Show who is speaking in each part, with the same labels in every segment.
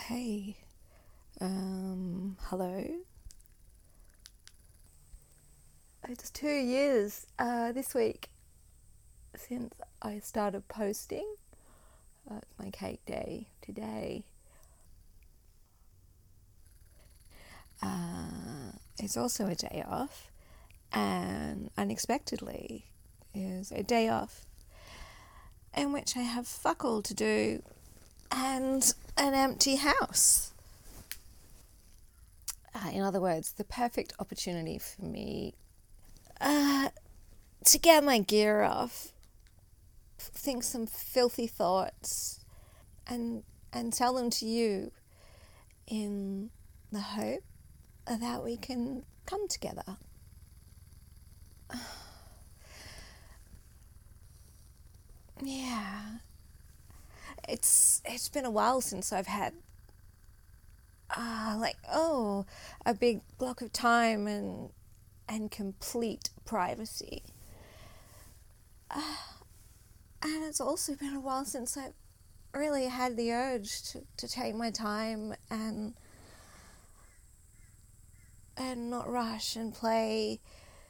Speaker 1: Hey, hello. It's 2 years this week since I started posting. It's my cake day today. It's also a day off, and unexpectedly is a day off in which I have fuck all to do and an empty house. In other words, the perfect opportunity for me to get my gear off, think some filthy thoughts, and tell them to you in the hope that we can come together. Yeah. It's been a while since I've had a big block of time and complete privacy. And it's also been a while since I've really had the urge to take my time and not rush and play.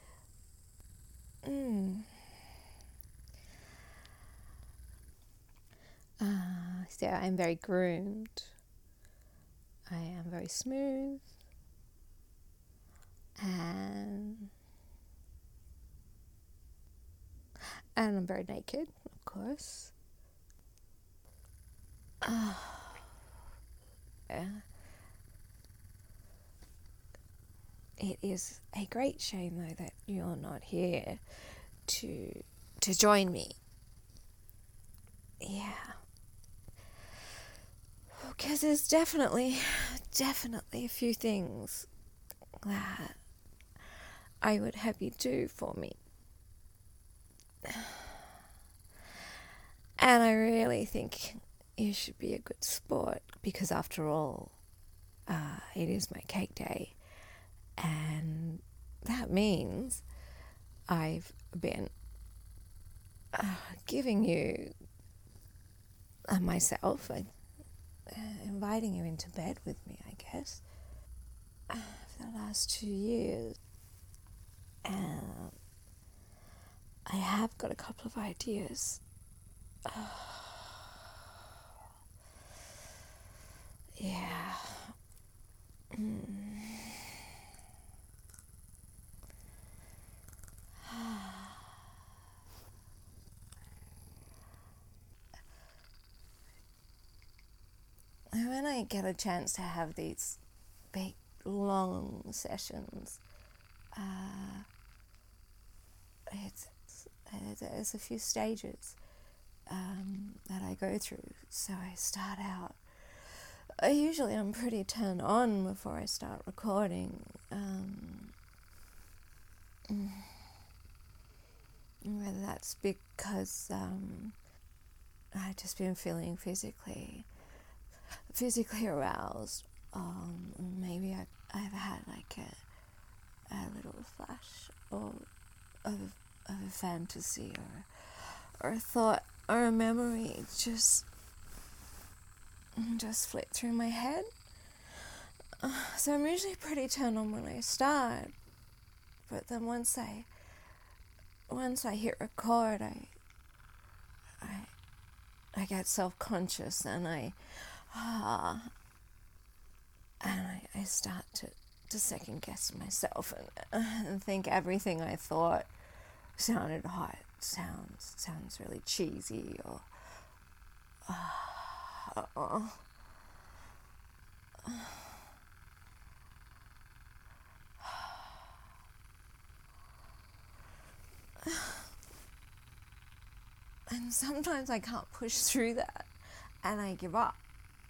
Speaker 1: So I'm very groomed. I am very smooth. And I'm very naked, of course. It is a great shame, though, that you're not here to join me. Yeah. Because there's definitely a few things that I would have you do for me. And I really think you should be a good sport, because after all, it is my cake day. And that means I've been giving you myself, inviting you into bed with me, I guess, for the last 2 years. And I have got a couple of ideas. Yeah. When I get a chance to have these big, long sessions, there's a few stages that I go through. So I start out. Usually I'm pretty turned on before I start recording. Whether that's because I've just been feeling physically aroused. Maybe I've had like a little flash of a fantasy or a thought or a memory just flit through my head. So I'm usually pretty turned on when I start, but then once I hit record, I get self-conscious and I start to second guess myself and think everything I thought sounded hot sounds really cheesy or and sometimes I can't push through that and I give up.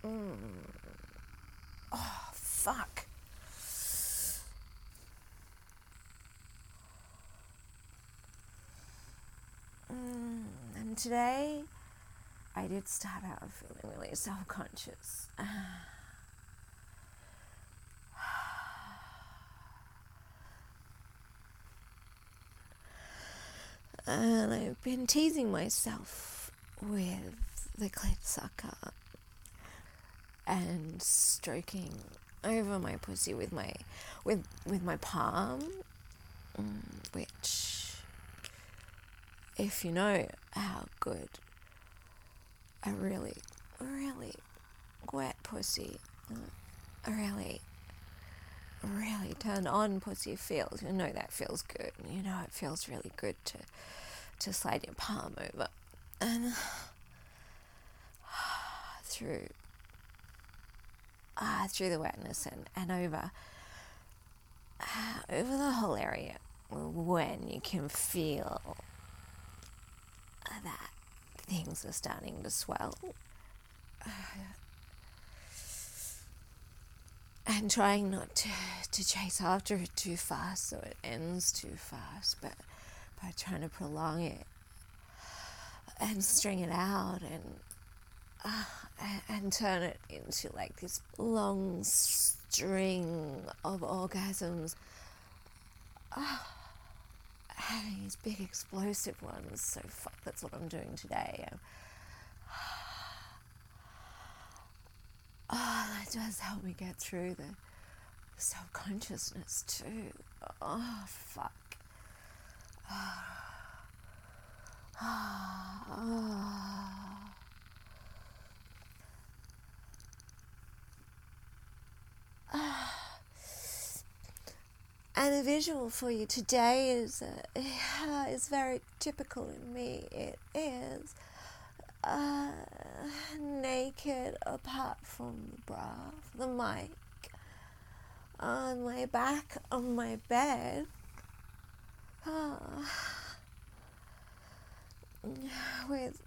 Speaker 1: Oh, fuck. And today I did start out feeling really self-conscious. And I've been teasing myself with the clit sucker. and stroking over my pussy with my palm, which, if you know how good a really, really wet pussy, a really turned on pussy feels, you know that feels good. You know it feels really good to slide your palm over and through the wetness and over the whole area, when you can feel that things are starting to swell, and trying not to chase after it too fast so it ends too fast, but by trying to prolong it and string it out and turn it into like this long string of orgasms, having these big explosive ones. So that's what I'm doing today. That does help me get through the self-consciousness too. Oh, fuck. And a visual for you today is very typical in me. It is naked apart from the bra, the mic, on my back on my bed, with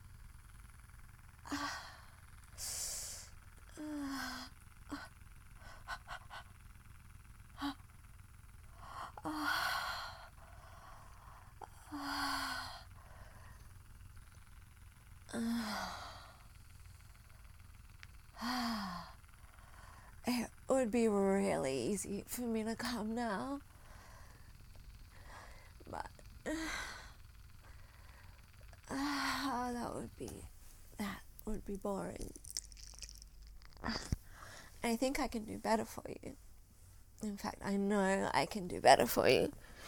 Speaker 1: it would be really easy for me to come now, but that would be boring. I think I can do better for you. In fact, I know I can do better for you.